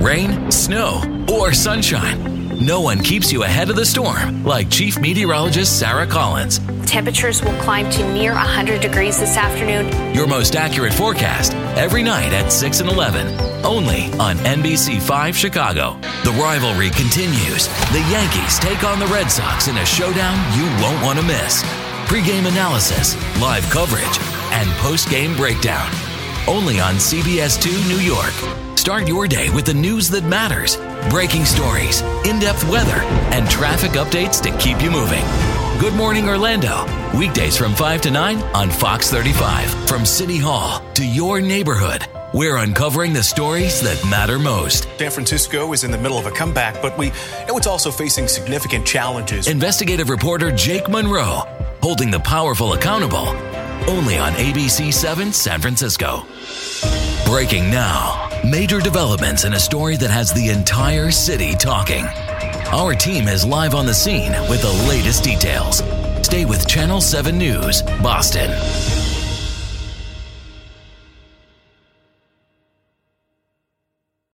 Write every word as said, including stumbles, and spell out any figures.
rain, snow, or sunshine, no one keeps you ahead of the storm like Chief Meteorologist Sarah Collins. Temperatures will climb to near one hundred degrees this afternoon. Your most accurate forecast every night at six and eleven, only on N B C five Chicago. The rivalry continues. The Yankees take on the Red Sox in a showdown you won't want to miss. Pre-game analysis, live coverage, and post-game breakdown. Only on C B S two New York. Start your day with the news that matters. Breaking stories, in-depth weather, and traffic updates to keep you moving. Good Morning Orlando. Weekdays from five to nine on Fox thirty-five. From City Hall to your neighborhood, we're uncovering the stories that matter most. San Francisco is in the middle of a comeback, but we know it's also facing significant challenges. Investigative reporter Jake Monroe, holding the powerful accountable. Only on A B C seven San Francisco. Breaking now. Major developments in a story that has the entire city talking. Our team is live on the scene with the latest details. Stay with Channel seven News, Boston.